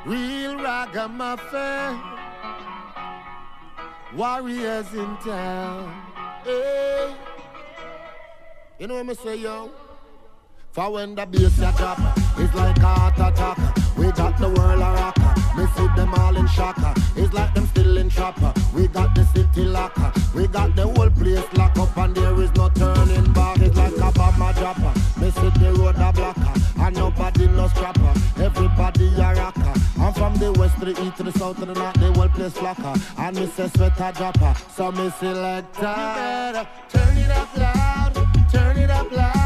Real ragamuffin, warriors in town. Hey. You know what I say, yo? For when the bass ya drop, it's like a heart attack. We got the world a rocker. Me see them all in shocker. It's like them still in trapper. We got the city locker. We got the whole place lock up and there is no turning back. It's like a bomber dropper. Me see the road a blocker and nobody no scrapper. Everybody a rocker. I'm from the west to the east to the south to the north. The whole place flocker. And me say sweater dropper. So me select that. Turn it up loud. Turn it up loud.